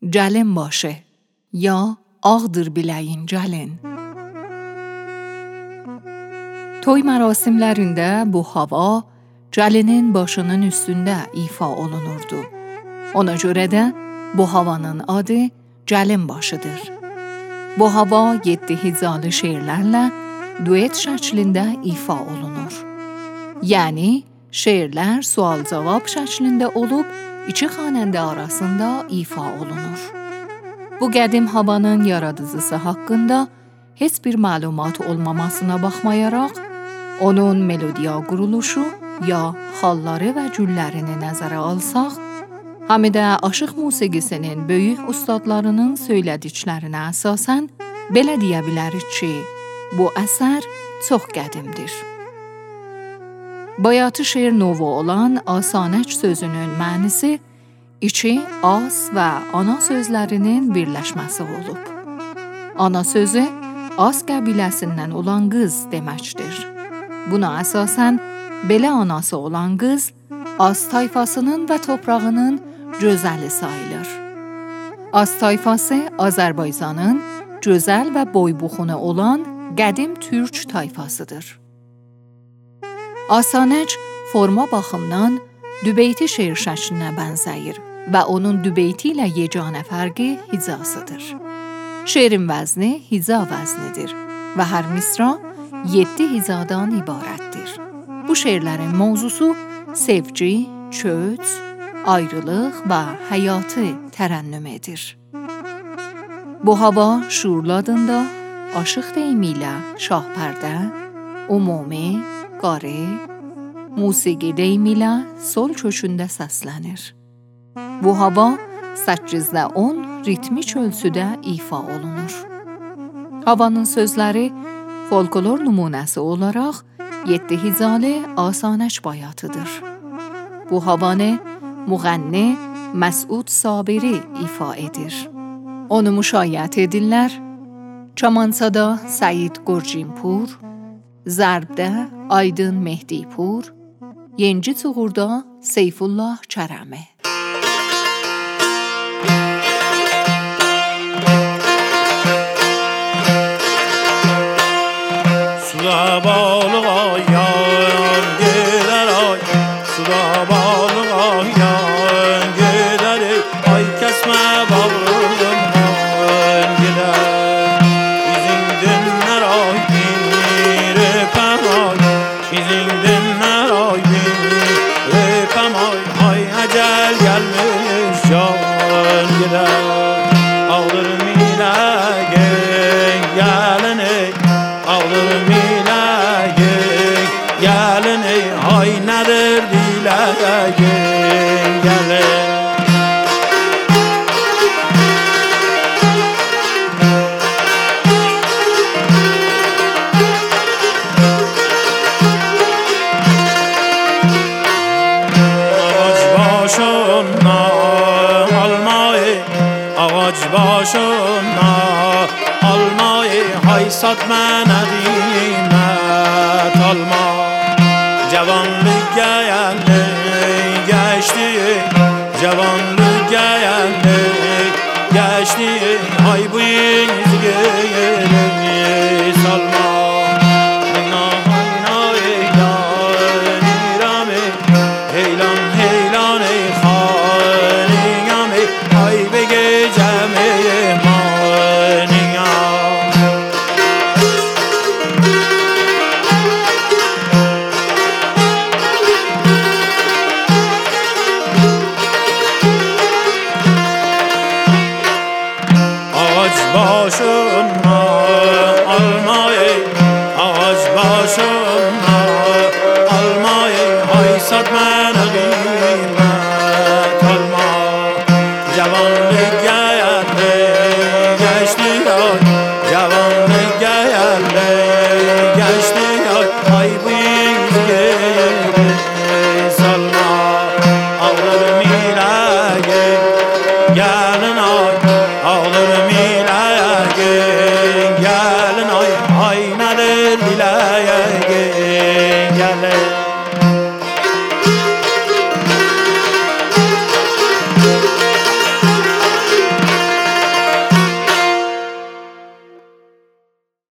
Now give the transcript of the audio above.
gəlin başı ya ağdır biləyin gəlin. Toy mərasimlərində bu hava gəlinin başının üstündə ifa olunurdu. Ona görə də bu havanın adı gəlin başıdır. Bu hava 7 hizalı şeirlərlə duet şəklində ifa olunur. Yəni, şeirlər sual-cavab şəklində olub, iki xanəndə arasında ifa olunur. Bu qədim havanın yaradıcısı haqqında heç bir məlumat olmamasına baxmayaraq, onun melodiya quruluşu ya xalları və güllərini nəzərə alsaq, həm də aşıq musiqisinin böyük ustadlarının söylədiklərinə əsasən belə deyə bilərik ki, bu əsər çox qədimdir. Bayatı şeir novu olan asanəc sözünün mənisi iki as və ana sözlərinin birləşməsi olub. Ana sözü as qəbiləsindən olan qız deməkdir. Buna əsasən belə anası olan qız az tayfasının və toprağının gözəli sayılır. Az tayfası Azərbaycanın gözəl və boybuxunu olan qədim türk tayfasıdır. Asanəc forma baxımdan dübeyti şeir şəklinə bənzəyir və onun dübeyti ilə yeganə fərqi hicasıdır. Şeirin vəzni hica vəznidir və hər misra 7 hicadan ibarətdir. Bu şeirlərin mövzusu sevgi, köç, ayrılıq və həyatı tərənnüm edir. Bu hava şuurlu adında aşıq deyimi ilə şahpərdə, umumi, qarı, musiqi deyimi ilə sol kökündə səslənir. Bu hava 8-10 ritmik ölçüdə ifa olunur. Havanın sözləri folklor nümunəsi olaraq 7 hizalı asanəc bayatıdır. Bu havanı müğənni Məsud Sabiri ifa edir. Onu müşayiət edirlər Çamansada Səid Qurcinpur, Zərbdə Aydın Mehdipur, Yenci Çuğurda Seyfullah Kərəmi. Suda balığa yan gedər ay, suda balığa yan gedər ay, kəsmə bağrım yan gedər. Bizim dinlər ay bir öpəm ay, bizim dinlər ay bir öpəm ay, ay əcəl gəlmiş can gedər. Ağlarım ilə gəlin ey, ağlarım gəlin ey, ay nədir diləyən gəlin. Ağac başına almayı, hay sat mənə qiymət alma. Cavanlıq gəldi, geçti, cavanlıq gəldi, geçti, ay bu yeniz geri salma. Heylan heylan ey xaniyam ey, ay be gecəm ey maniyam. Ağac başına alma ey, ağac başına alma ey, ay sat mənə qiymət alma. Cavanlıq gəldi, geçti ay, cavanlıq gəldi, geçti ay, ay bu yeniz geri salma. Ağlarım ilə gəlin ay,